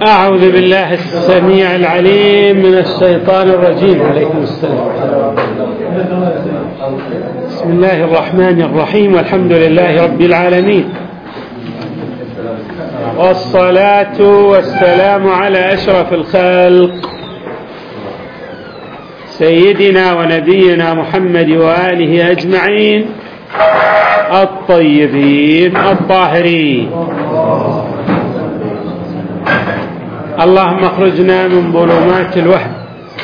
أعوذ بالله السميع العليم من الشيطان الرجيم. عليكم السلام. بسم الله الرحمن الرحيم، والحمد لله رب العالمين، والصلاة والسلام على أشرف الخلق سيدنا ونبينا محمد وآله أجمعين الطيبين الطاهرين. اللهم اخرجنا من ظلمات الوهم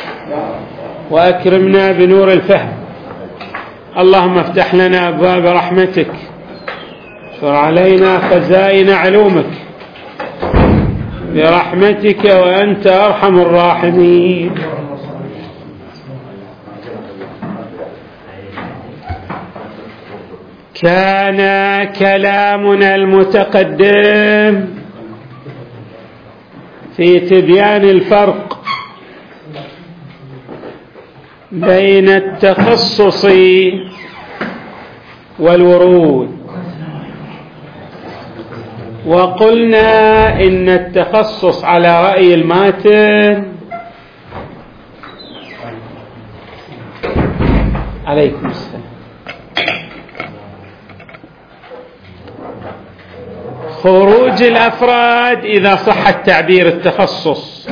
وأكرمنا بنور الفهم. اللهم افتح لنا أبواب رحمتك، اشر علينا خزائن علومك برحمتك وأنت أرحم الراحمين. كان كلامنا المتقدم في تبيان الفرق بين التخصص والورود، وقلنا إن التخصص على رأي الماتن عليكم السلام خروج الأفراد إذا صح التعبير التخصص،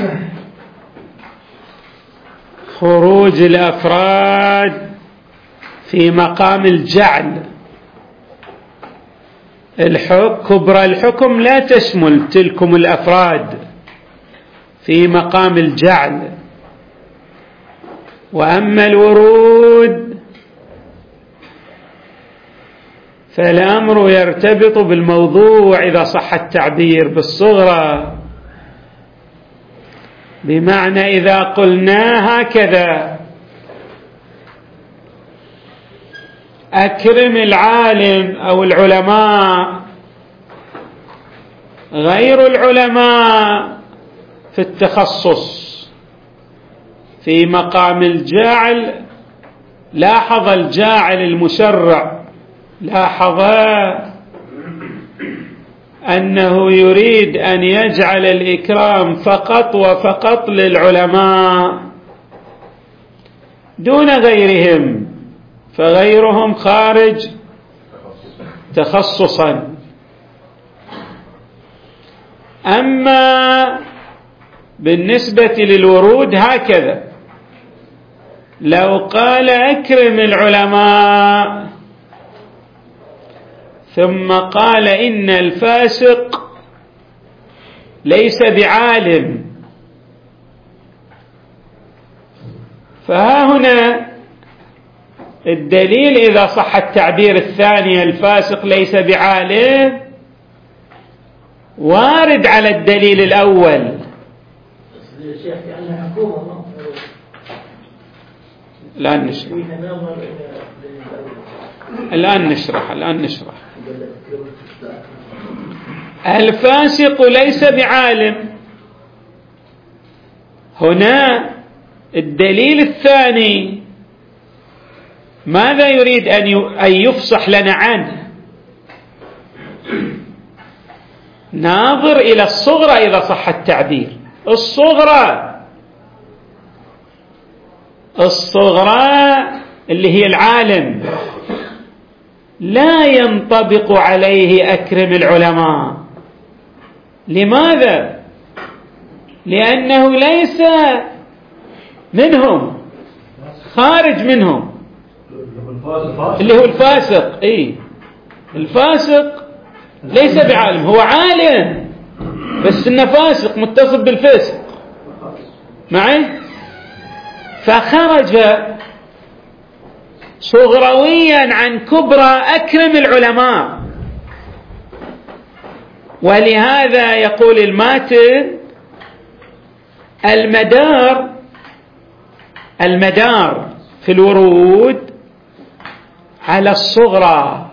خروج الأفراد في مقام الجعل. كبرى الحكم لا تشمل تلكم الأفراد في مقام الجعل، وأما الورود فالأمر يرتبط بالموضوع إذا صح التعبير بالصغرى، بمعنى إذا قلنا هكذا: أكرم العالم أو العلماء غير العلماء في التخصص في مقام الجاعل. لاحظ الجاعل المشرع، لاحظ أنه يريد أن يجعل الإكرام فقط وفقط للعلماء دون غيرهم، فغيرهم خارج تخصصا. أما بالنسبة للورود هكذا: لو قال أكرم العلماء ثم قال إن الفاسق ليس بعالم، فها هنا الدليل إذا صح التعبير الثاني الفاسق ليس بعالم وارد على الدليل الأول. الآن نشرح. الفاسق ليس بعالم، هنا الدليل الثاني ماذا يريد أن يفصح لنا عنه؟ ناظر إلى الصغرى إذا صح التعبير. الصغرى اللي هي العالم لا ينطبق عليه أكرم العلماء. لماذا؟ لأنه ليس منهم، خارج منهم، اللي هو الفاسق. الفاسق ليس بعالم، هو عالم بس إنه فاسق متصف بالفسق معي، فخرج صغرويا عن كبرى أكرم العلماء. ولهذا يقول الماتن: المدار في الورود على الصغرى،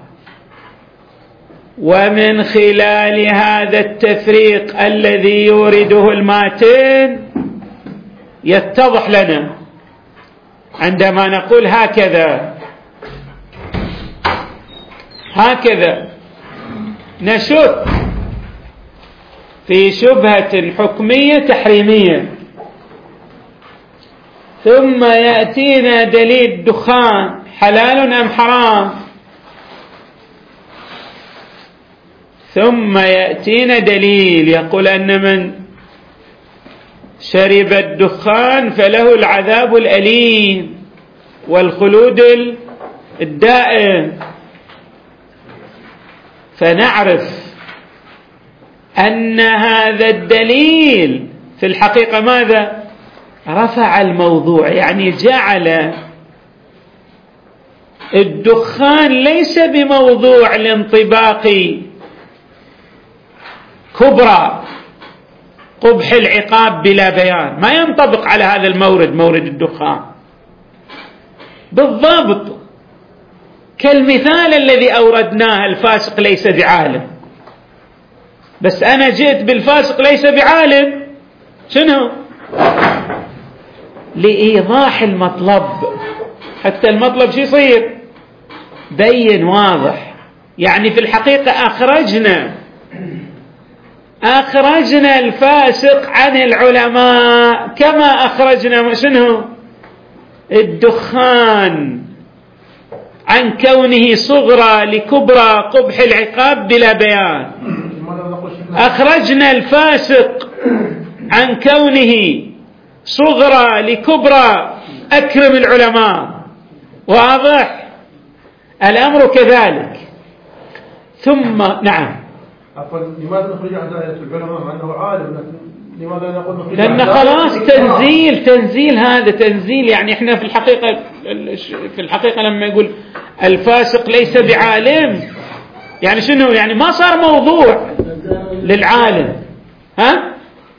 ومن خلال هذا التفريق الذي يورده الماتن يتضح لنا عندما نقول هكذا نشك في شبهة حكمية تحريمية، ثم يأتينا دليل دخان حلال أم حرام، ثم يأتينا دليل يقول أن من شرب الدخان فله العذاب الأليم والخلود الدائم، فنعرف أن هذا الدليل في الحقيقة ماذا؟ رفع الموضوع، يعني جعل الدخان ليس بموضوع الانطباق كبرى قبح العقاب بلا بيان، ما ينطبق على هذا المورد، مورد الدخان بالضبط كالمثال الذي أوردناه الفاسق ليس بعالم، بس أنا جئت بالفاسق ليس بعالم شنو؟ لإيضاح المطلب، حتى المطلب شو يصير؟ بين واضح. يعني في الحقيقة أخرجنا الفاسق عن العلماء كما أخرجنا شنو؟ الدخان عن كونه صغرى لكبرى قبح العقاب بلا بيان، أخرجنا الفاسق عن كونه صغرى لكبرى أكرم العلماء. واضح الأمر كذلك. ثم نعم، لماذا نخرج عن دائرة العلماء مع أنه عالم؟ لماذا نقول نخرج؟ لأن خلاص تنزيل هذا تنزيل. يعني احنا في الحقيقة لما يقول الفاسق ليس بعالم يعني شنو؟ يعني ما صار موضوع للعالم، ها؟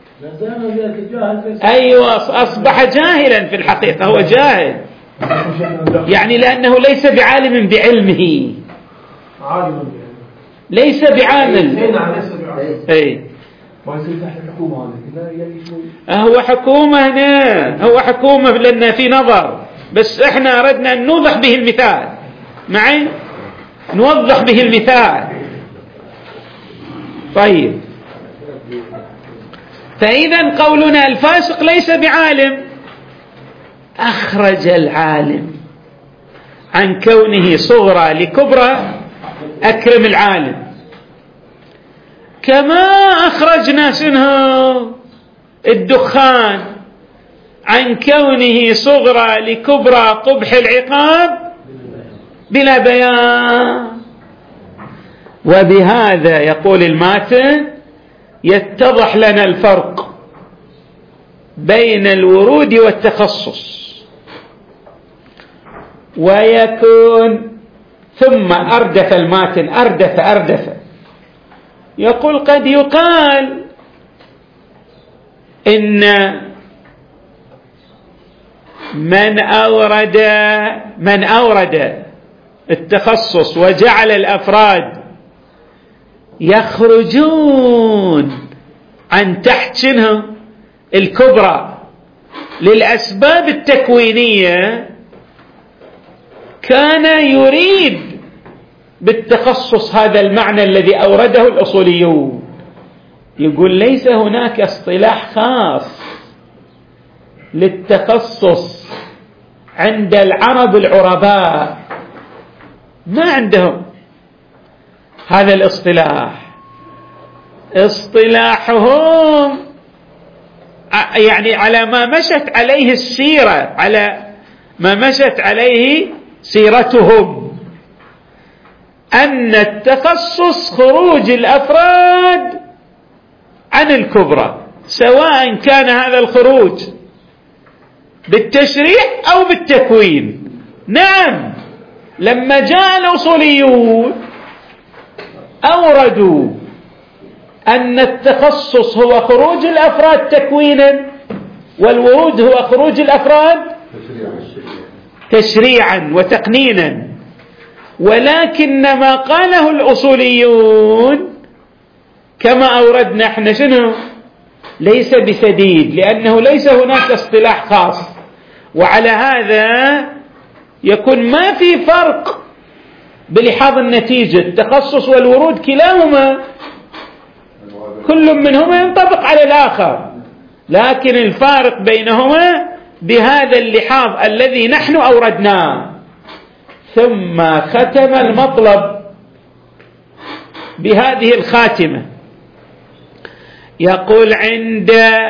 أيوة، أصبح جاهلا في الحقيقة، هو جاهل يعني لأنه ليس بعالم بعلمه، ليس بعامل. أي هو حكومة هنا، هو حكومة لأن في نظر، بس احنا أردنا أن نوضح به المثال معي، نوضح به المثال. طيب، فإذا قولنا الفاسق ليس بعالم أخرج العالم عن كونه صغرى لكبرى أكرم العالم، كما أخرجنا شنو؟ الدخان عن كونه صغرى لكبرى قبح العقاب بلا بيان. وبهذا يقول الماتن يتضح لنا الفرق بين الورود والتخصص، ويكون ثم أردف الماتن أردف يقول قد يقال إن من أورد التخصص وجعل الأفراد يخرجون عن تحت شنو؟ الكبرى للأسباب التكوينية، كان يريد بالتخصص هذا المعنى الذي أورده الأصوليون. يقول ليس هناك اصطلاح خاص للتخصص عند العرب العرباء، ما عندهم هذا الاصطلاح. اصطلاحهم يعني على ما مشت عليه السيرة، على ما مشت عليه سيرتهم، أن التخصص خروج الأفراد عن الكبرى، سواء كان هذا الخروج بالتشريع أو بالتكوين. نعم، لما جاء الأصوليون أوردوا أن التخصص هو خروج الأفراد تكوينا، والورود هو خروج الأفراد تشريعا وتقنينا، ولكن ما قاله الأصوليون كما أوردنا احنا شنو؟ ليس بسديد، لأنه ليس هناك اصطلاح خاص، وعلى هذا يكون ما في فرق بلحاظ النتيجة. التخصص والورود كلاهما كل منهما ينطبق على الآخر، لكن الفارق بينهما بهذا اللحاظ الذي نحن أوردناه. ثم ختم المطلب بهذه الخاتمة، يقول: عند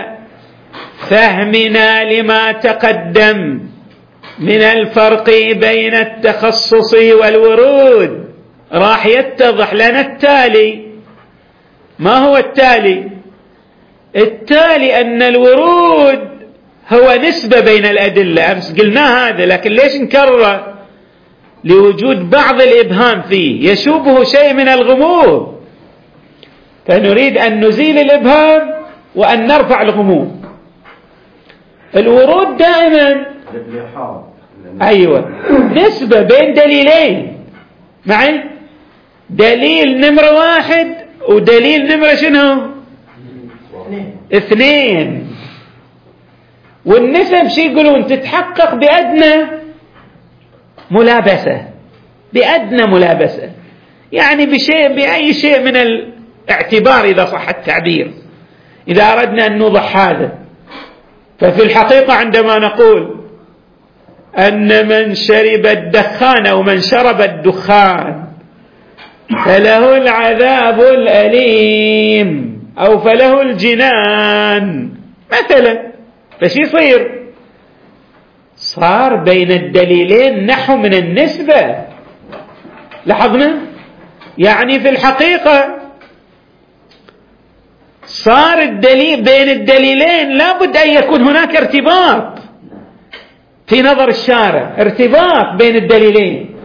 فهمنا لما تقدم من الفرق بين التخصص والورود راح يتضح لنا التالي. ما هو التالي؟ التالي أن الورود هو نسبة بين الأدلة، أمس قلنا هذا، لكن ليش نكرره؟ لوجود بعض الإبهام فيه يشوبه شيء من الغموض، فنريد أن نزيل الإبهام وأن نرفع الغموض. الورود دائما أيوة نسبة بين دليلين معي، دليل نمرة 1 ودليل نمرة شنو 2. والنسب شي يقولون تتحقق بأدنى ملابسة، بأدنى ملابسة، يعني بأي شيء من الاعتبار إذا صح التعبير، إذا أردنا أن نوضح هذا. ففي الحقيقة عندما نقول أن من شرب الدخان أو من شرب الدخان فله العذاب الأليم أو فله الجنان مثلا، فشي يصير؟ صار بين الدليلين نحو من النسبة. لاحظنا؟ يعني في الحقيقة صار الدليل بين الدليلين لابد أن يكون هناك ارتباط في نظر الشارع، ارتباط بين الدليلين.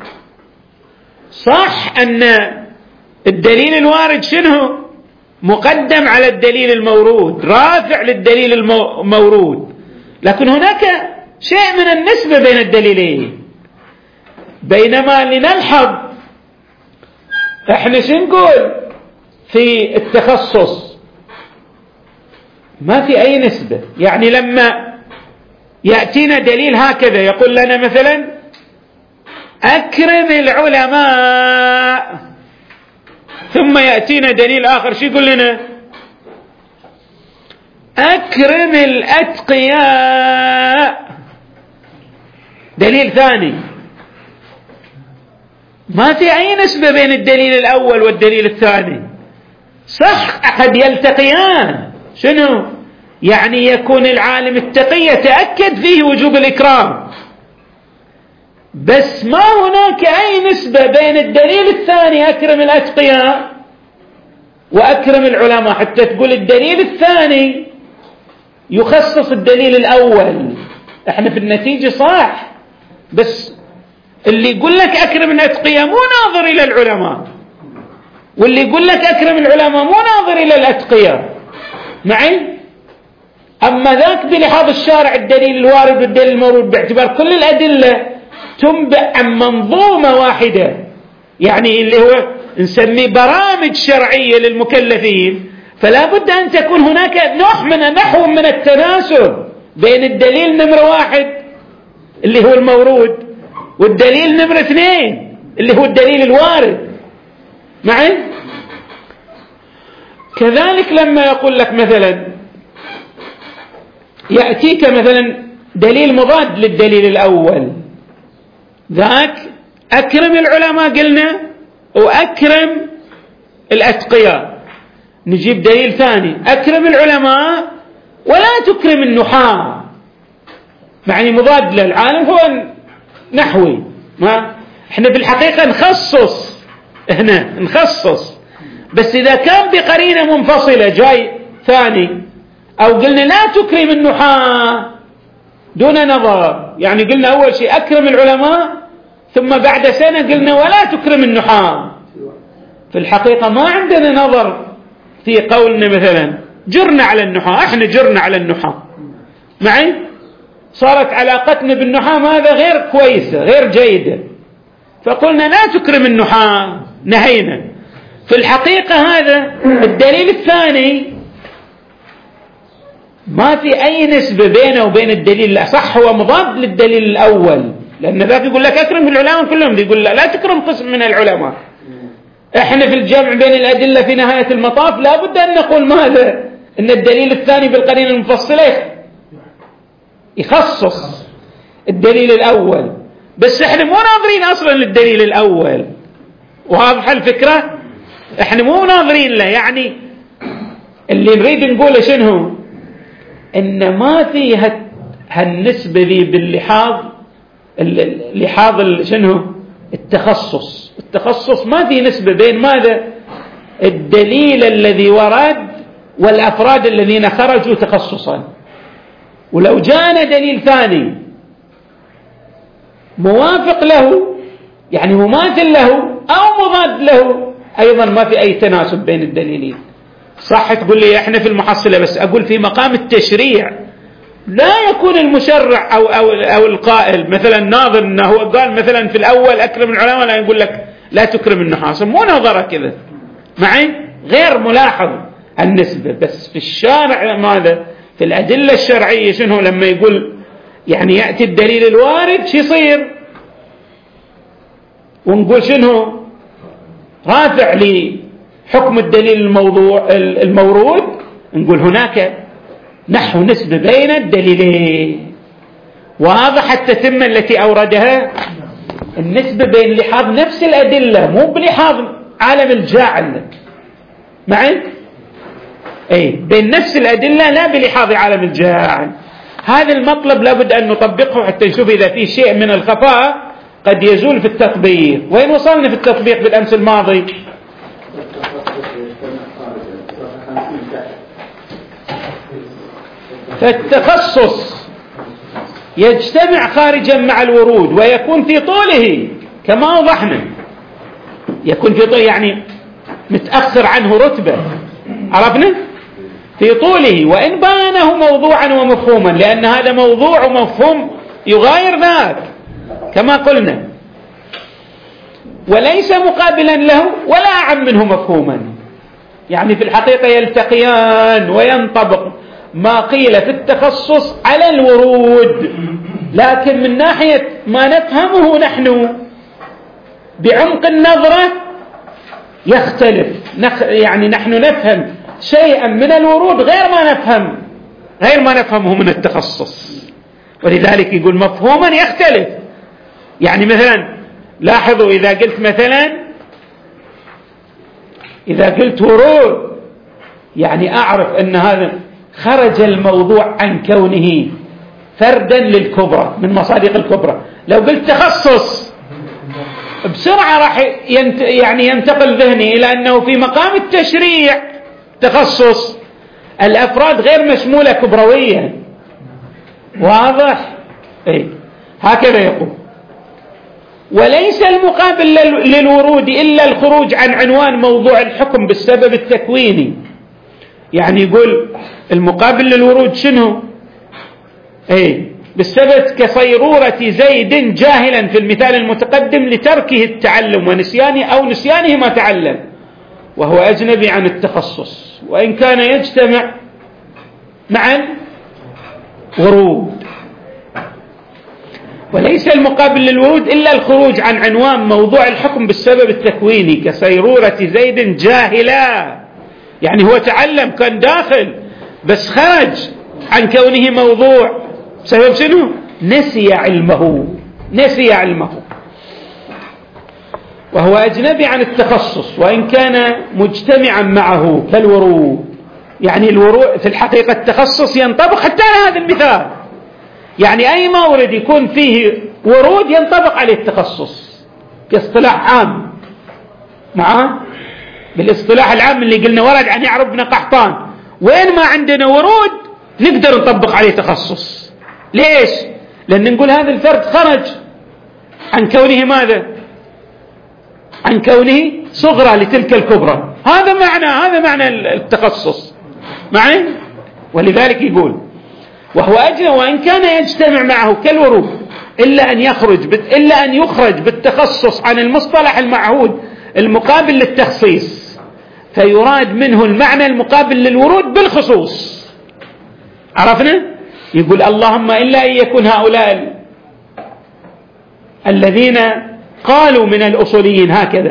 صح أن الدليل الوارد شنو؟ مقدم على الدليل المورود، رافع للدليل المورود، لكن هناك شيء من النسبة بين الدليلين. بينما لنلحظ احنا شنقول في التخصص؟ ما في أي نسبة. يعني لما يأتينا دليل هكذا يقول لنا مثلا أكرم العلماء، ثم يأتينا دليل آخر شو يقول لنا؟ أكرم الأتقياء، دليل ثاني. ما في أي نسبة بين الدليل الأول والدليل الثاني. صح قد يلتقيان، شنو؟ يعني يكون العالم التقي يتأكد فيه وجوب الإكرام، بس ما هناك أي نسبة بين الدليل الثاني أكرم الأتقياء وأكرم العلماء، حتى تقول الدليل الثاني يخصص الدليل الأول. احنا في النتيجة صح، بس اللي يقول لك أكرم الأتقياء مو ناظر إلى العلماء، واللي يقول لك أكرم العلماء مو ناظر إلى الأتقياء معي. أما ذاك بلحاظ الشارع الدليل الوارد والدليل المورود باعتبار كل الأدلة تنبع عن منظومة واحدة، يعني اللي هو نسميه برامج شرعية للمكلفين. فلا بد أن تكون هناك نحو من التناسب بين الدليل نمرة 1 اللي هو المورود والدليل نمرة 2 اللي هو الدليل الوارد معي. كذلك لما يقول لك مثلا يأتيك مثلا دليل مضاد للدليل الأول، ذاك أكرم العلماء قلنا وأكرم الأتقياء، نجيب دليل ثاني أكرم العلماء ولا تكرم النحاة، يعني مضاد للعالم هو نحوي. ما احنا بالحقيقة نخصص، هنا نخصص، بس إذا كان بقرينة منفصلة جاي ثاني، أو قلنا لا تكرم النحاة دون نظر، يعني قلنا أول شيء أكرم العلماء ثم بعد سنة قلنا ولا تكرم النحاة. في الحقيقة ما عندنا نظر في قولنا مثلا جرنا على النحاة، احنا جرنا على النحاة معي، صارت علاقتنا بالنحاة هذا غير كويسة غير جيدة، فقلنا لا تكرم النحاة نهينا. في الحقيقة هذا الدليل الثاني ما في أي نسبة بينه وبين الدليل، صح هو مضاد للدليل الأول، لأن ذاك يقول لك أكرم العلماء كلهم، يقول لا تكرم قسم من العلماء، احنا في الجمع بين الأدلة في نهاية المطاف لا بد أن نقول ماذا؟ أن الدليل الثاني بالقرينة المفصلة يخصص الدليل الأول، بس احنا مو ناظرين أصلا للدليل الأول. واضحة الفكرة؟ احنا مو ناظرين له. يعني اللي نريد نقوله شنو؟ ان ما في هالنسبة ذي باللحاظ شنو؟ التخصص ما في نسبة بين ماذا؟ الدليل الذي ورد والأفراد الذين خرجوا تخصصا. ولو جاءنا دليل ثاني موافق له يعني مماثل له أو مضاد له أيضا ما في أي تناسب بين الدليلين. صح تقول لي احنا في المحصلة، بس أقول في مقام التشريع لا يكون المشرع أو القائل مثلا ناظر أنه هو قال مثلا في الأول أكرم العلماء، لا يقول لك لا تكرم النحاس، مو نظرة كذا معي، غير ملاحظ النسبة. بس في الشارع ماذا؟ في الأدلة الشرعية شنو لما يقول يعني يأتي الدليل الوارد شو يصير؟ ونقول شنو؟ رافع لحكم الدليل المورود، نقول هناك نحو نسبة بين الدليلين. واضح التتمة التي أوردها؟ النسبة بين لحاظ نفس الأدلة مو بلحاظ عالم الجاعل معي؟ أي بين نفس الأدلة لا بلحاظ عالم الجاعل. هذا المطلب لابد أن نطبقه حتى نشوف إذا في شيء من الخفاء قد يزول في التطبيق. وين وصلنا في التطبيق بالأمس الماضي؟ فالتخصص يجتمع خارجا مع الورود ويكون في طوله كما وضحنا، يكون في طوله يعني متأخر عنه رتبة، عرفنا؟ في طوله وإن بانه موضوعا ومفهوما، لأن هذا موضوع ومفهوم يغاير ذاك كما قلنا، وليس مقابلا له ولا أعم منه مفهوما. يعني في الحقيقة يلتقيان وينطبق ما قيل في التخصص على الورود، لكن من ناحية ما نفهمه نحن بعمق النظرة يختلف. يعني نحن نفهم شيئا من الورود غير ما نفهمه من التخصص، ولذلك يقول مفهوما يختلف. يعني مثلا لاحظوا إذا قلت ورود يعني أعرف أن هذا خرج الموضوع عن كونه فردا للكبرى من مصادق الكبرى. لو قلت تخصص بسرعة راح ينتقل ذهني إلى أنه في مقام التشريع تخصص الأفراد غير مشمولة كبرويا. واضح؟ هكذا يقول. وليس المقابل للورود إلا الخروج عن عنوان موضوع الحكم بالسبب التكويني. يعني يقول المقابل للورود شنو؟ بالسبب كصيرورة زيد جاهلا في المثال المتقدم لتركه التعلم ونسيانه أو نسيانه ما تعلم، وهو أجنبي عن التخصص وإن كان يجتمع معا ورود. وليس المقابل للورود إلا الخروج عن عنوان موضوع الحكم بالسبب التكويني كصيرورة زيد جاهلا، يعني هو تعلم كان داخل بس خرج عن كونه موضوع بسبب شنو؟ نسي علمه وهو أجنبي عن التخصص وإن كان مجتمعا معه كالورود. يعني الورود في الحقيقة التخصص ينطبق حتى على هذا المثال، يعني أي مورد يكون فيه ورود ينطبق عليه التخصص كاصطلاح عام معه. بالاصطلاح العام اللي قلنا ورد عن يعرف بن قحطان، وين ما عندنا ورود نقدر نطبق عليه تخصص. ليش؟ لأن نقول هذا الفرد خرج عن كونه ماذا؟ عن كونه صغرى لتلك الكبرى. هذا معنى التخصص معي. ولذلك يقول وهو أجنبي وإن كان يجتمع معه كالورود إلا أن يخرج بالتخصص عن المصطلح المعهود المقابل للتخصيص، فيراد منه المعنى المقابل للورود بالخصوص. عرفنا؟ يقول اللهم إلا أن يكون هؤلاء الذين قالوا من الأصوليين هكذا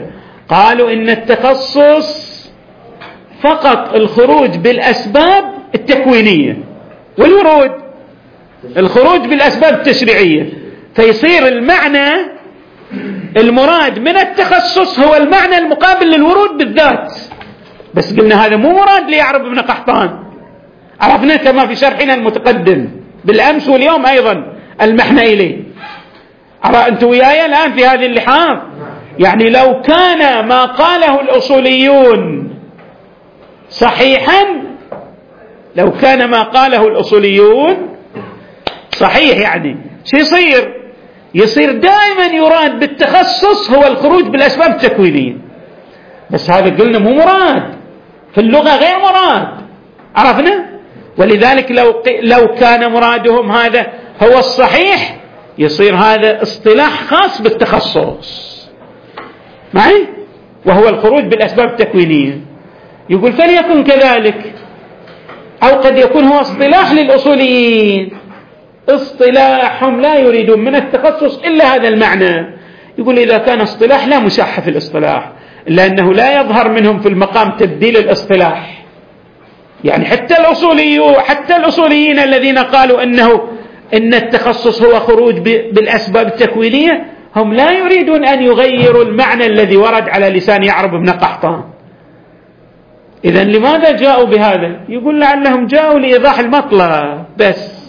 قالوا إن التخصص فقط الخروج بالأسباب التكوينية، والورود الخروج بالأسباب التشريعية، فيصير المعنى المراد من التخصص هو المعنى المقابل للورود بالذات. بس قلنا هذا مو مراد ليعرب ابن قحطان، عرفنا كما في شرحنا المتقدم بالأمس واليوم أيضا المحنى إليه. أنت وياي الآن في هذه اللحاظ، يعني لو كان ما قاله الأصوليون صحيحا، لو كان ما قاله الأصوليون صحيح، يعني شو يصير دائما يراد بالتخصص هو الخروج بالأسباب التكوينية. بس هذا قلنا مو مراد في اللغة، غير مراد، عرفنا. ولذلك لو كان مرادهم هذا هو الصحيح يصير هذا اصطلاح خاص بالتخصص معي، وهو الخروج بالأسباب التكوينية. يقول فليكن كذلك، أو قد يكون هو اصطلاح للأصوليين، اصطلاحهم لا يريدون من التخصص إلا هذا المعنى. يقول إذا كان اصطلاح لا مشاحة في الاصطلاح، لأنه لا يظهر منهم في المقام تبديل الاصطلاح. يعني حتى الأصوليين الذين قالوا إن التخصص هو خروج بالأسباب التكوينية، هم لا يريدون أن يغيروا المعنى الذي ورد على لسان يعرب بن قحطان. إذن لماذا جاءوا بهذا؟ يقول لعلهم جاءوا لإيضاح المطلب بس،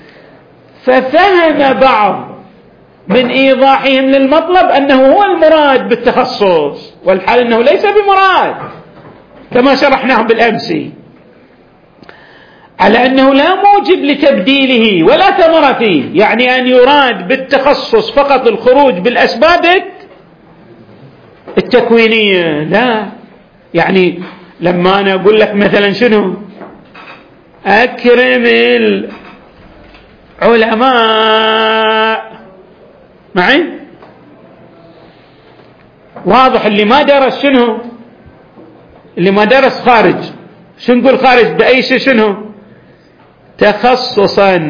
ففهم بعض من إيضاحهم للمطلب أنه هو المراد بالتخصص، والحال أنه ليس بمراد كما شرحناهم بالأمس، على أنه لا موجب لتبديله ولا ثمرة فيه. يعني أن يراد بالتخصص فقط الخروج بالأسباب التكوينية، لا. يعني لما أنا أقول لك مثلا شنو أكرم العلماء معي، واضح اللي ما درس شنو، اللي ما درس خارج، شنو نقول خارج بأي شيء شنو تخصصا.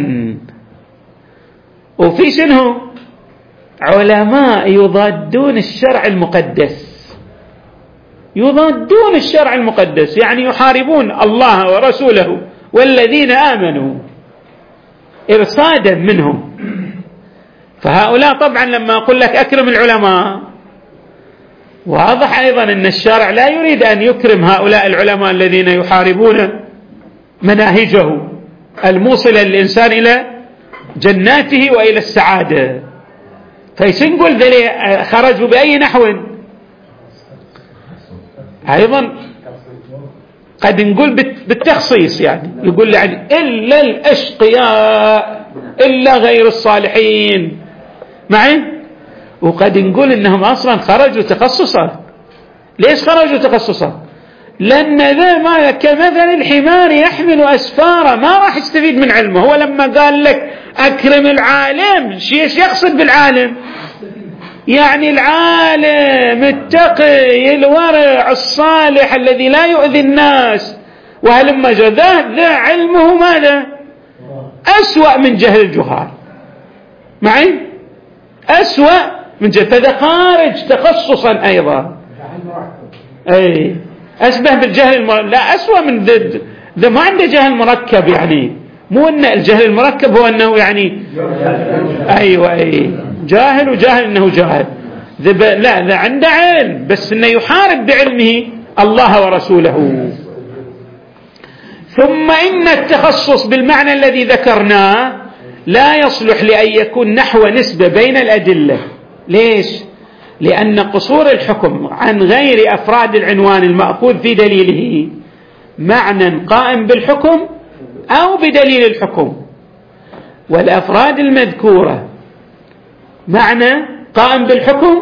وفي شنو علماء يضادون الشرع المقدس، يضادون الشرع المقدس، يعني يحاربون الله ورسوله والذين آمنوا إرصادا منهم. فهؤلاء طبعا لما أقول لك أكرم العلماء، واضح أيضا أن الشارع لا يريد أن يكرم هؤلاء العلماء الذين يحاربون مناهجه الموصلة للإنسان إلى جناته وإلى السعادة. فيسنقول ذلك خرجوا بأي نحو أيضا قد نقول بالتخصيص، يعني يقول يعني إلا الأشقياء إلا غير الصالحين معي. وقد نقول إنهم أصلا خرجوا تخصصا. ليش خرجوا تخصصا؟ لأن ذا ما كمثل الحمار يحمل أسفارا، ما راح يستفيد من علمه. هو لما قال لك أكرم العالم، ايش يقصد بالعالم؟ يعني العالم التقي الورع الصالح الذي لا يؤذي الناس، وهلما ذا علمه ماذا؟ أسوأ من جهل الجهال معي، أسوأ من جهل. فذا خارج تخصصا أيضا، أي أشبه بالجهل لا أسوأ من ذا ما عنده جهل مركب. يعني مو أن الجهل المركب هو أنه يعني أيوة أي جاهل، وجاهل أنه جاهل. لا، ذا عنده علم بس أنه يحارب بعلمه الله ورسوله. ثم إن التخصص بالمعنى الذي ذكرناه لا يصلح لأن يكون نحو نسبة بين الأدلة. ليش؟ لأن قصور الحكم عن غير أفراد العنوان المأخوذ في دليله معنى قائم بالحكم أو بدليل الحكم، والأفراد المذكورة معنى قائم بالحكم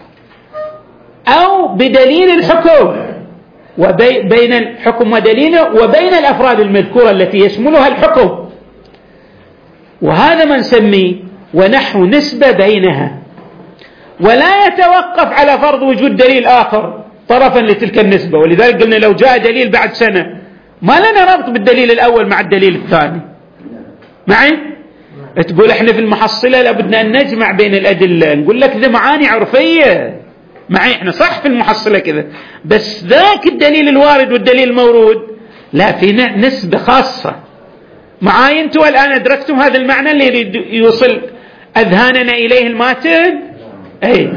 أو بدليل الحكم، وبين الحكم ودليله وبين الأفراد المذكورة التي يشملها الحكم، وهذا ما نسميه ونحو نسبة بينها، ولا يتوقف على فرض وجود دليل آخر طرفا لتلك النسبة. ولذلك قلنا لو جاء دليل بعد سنة ما لنا ربط بالدليل الأول مع الدليل الثاني معي. تقول احنا في المحصلة لابد أن نجمع بين الأدلة، نقول لك ذي معاني عرفية معي احنا صح في المحصلة كذا، بس ذاك الدليل الوارد والدليل المورود لا، في نسبة خاصة. معاي انتم الآن أدركتم هذا المعنى اللي يريد يوصل أذهاننا إليه الماتن؟ أي.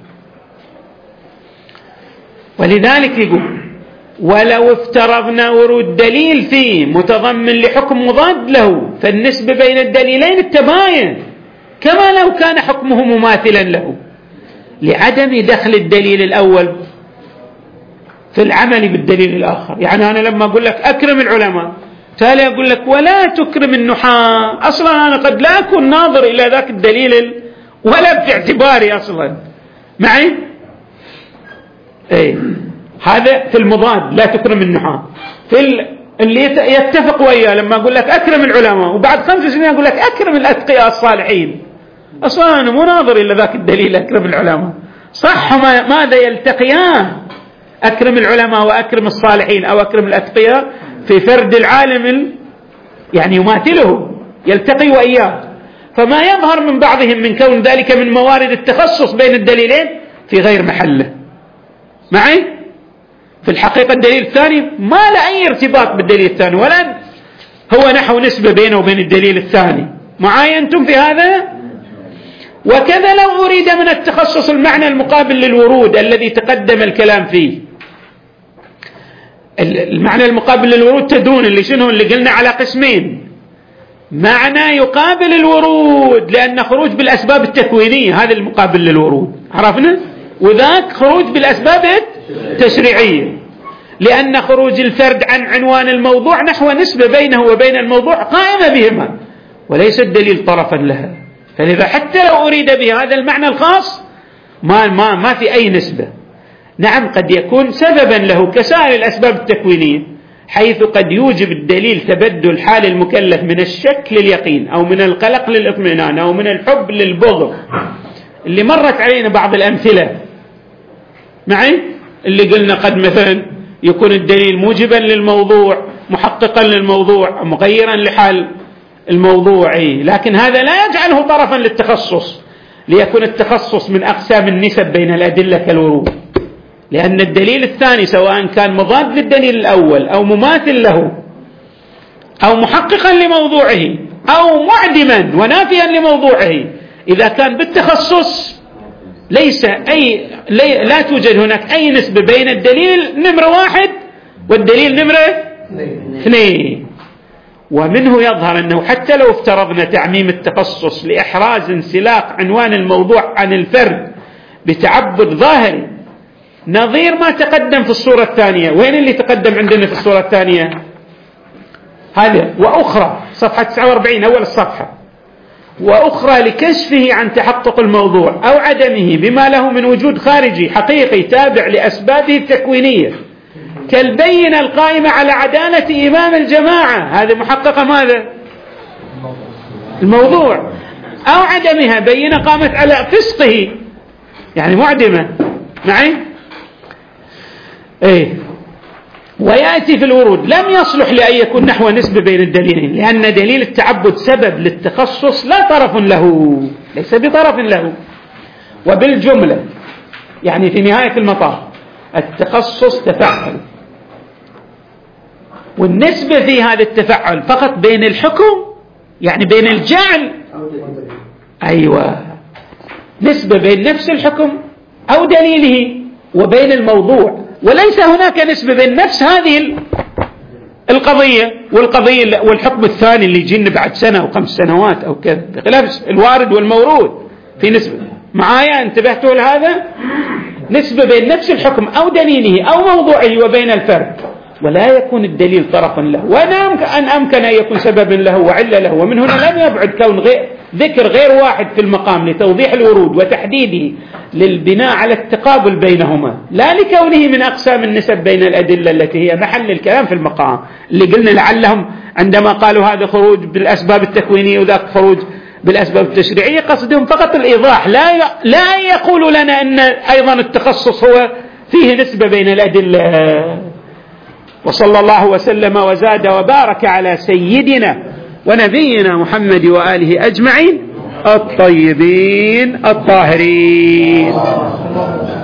ولذلك يقول ولو افترضنا ورود دليل فيه متضمن لحكم مضاد له فالنسبة بين الدليلين التباين كما لو كان حكمه مماثلا له، لعدم دخل الدليل الأول في العمل بالدليل الآخر. يعني أنا لما أقول لك أكرم العلماء، تالي أقول لك ولا تكرم النحاة، أصلا أنا قد لا أكون ناظر إلى ذاك الدليل ولا في اعتباري أصلا. معي؟ أي هذا في المضاد، لا تكرم النحاة. في اللي يتفق وياه لما أقول لك أكرم العلماء وبعد 5 سنين أقول لك أكرم الأتقياء الصالحين، أصلا أنا مو ناظر إلى ذاك الدليل أكرم العلماء. صح ماذا يلتقيان؟ أكرم العلماء وأكرم الصالحين أو أكرم الأتقياء في فرد العالم يعني يماثله، يلتقي وإياه. فما يظهر من بعضهم من كون ذلك من موارد التخصص بين الدليلين في غير محله. معي؟ في الحقيقة الدليل الثاني ما له أي ارتباط بالدليل الثاني، ولا هو نحو نسبة بينه وبين الدليل الثاني. معاي أنتم في هذا؟ وكذا لو أريد من التخصص المعنى المقابل للورود الذي تقدم الكلام فيه. المعنى المقابل للورود تدون اللي شنو اللي قلنا على قسمين: معنى يقابل الورود لأن خروج بالأسباب التكوينية، هذا المقابل للورود عرفنا، وذاك خروج بالأسباب التشريعية لأن خروج الفرد عن عنوان الموضوع نحو نسبة بينه وبين الموضوع قائمة بهما وليس الدليل طرفا لها. فلذا حتى لو أريد بهذا المعنى الخاص ما في أي نسبة. نعم قد يكون سببا له كسائر الأسباب التكوينية، حيث قد يوجب الدليل تبدل حال المكلف من الشك لليقين أو من القلق للإطمئنان أو من الحب للبغض، اللي مرت علينا بعض الأمثلة. معي؟ اللي قلنا قد مثلا يكون الدليل موجبا للموضوع، محققا للموضوع، مغيرا لحال الموضوع، لكن هذا لا يجعله طرفا للتخصص، ليكون التخصص من أقسام النسب بين الأدلة كالورود، لأن الدليل الثاني سواء كان مضاد للدليل الأول أو مماثل له أو محققا لموضوعه أو معدما ونافيا لموضوعه، إذا كان بالتخصص لا توجد هناك أي نسبة بين الدليل نمرة 1 والدليل نمرة 2. ومنه يظهر أنه حتى لو افترضنا تعميم التخصص لإحراز انسلاق عنوان الموضوع عن الفرد بتعبد ظاهري نظير ما تقدم في الصورة الثانية. وين اللي تقدم عندنا في الصورة الثانية؟ هذا وأخرى صفحة 49 أول الصفحة، وأخرى لكشفه عن تحقق الموضوع أو عدمه بما له من وجود خارجي حقيقي تابع لأسبابه التكوينية كالبينة القائمة على عدالة إمام الجماعة، هذه محققة ماذا؟ الموضوع، أو عدمها بينة قامت على فسقه يعني معدمة. معي؟ ويأتي في الورود لم يصلح لأن يكون نحو نسبة بين الدليلين، لأن دليل التعبد سبب للتخصص لا طرف له، ليس بطرف له. وبالجملة يعني في نهاية المطاف التخصص تفعل، والنسبة في هذا التفعل فقط بين الحكم يعني بين الجعل، أيوة، نسبة بين نفس الحكم أو دليله وبين الموضوع، وليس هناك نسبة بين نفس هذه القضية والحكم الثاني اللي يجينا بعد سنة أو 5 سنوات أو كذا، بخلاف الوارد والمورود في نسبة. معايا انتبهتوا لهذا؟ نسبة بين نفس الحكم أو دليله أو موضوعه وبين الفرد، ولا يكون الدليل طرفا له، وأن أمكن أن يكون سببا له وعلة له. ومن هنا لم يبعد كون ذكر غير واحد في المقام لتوضيح الورود وتحديده للبناء على التقابل بينهما، لا لكونه من أقسام النسب بين الأدلة التي هي محل الكلام في المقام، اللي قلنا لعلهم عندما قالوا هذا خروج بالأسباب التكوينية وذاك خروج بالأسباب التشريعية قصدهم فقط الإيضاح، لا يقولوا لنا أن أيضا التخصص هو فيه نسبة بين الأدلة. وصلى الله وسلم وزاد وبارك على سيدنا ونبينا محمد وآله أجمعين الطيبين الطاهرين.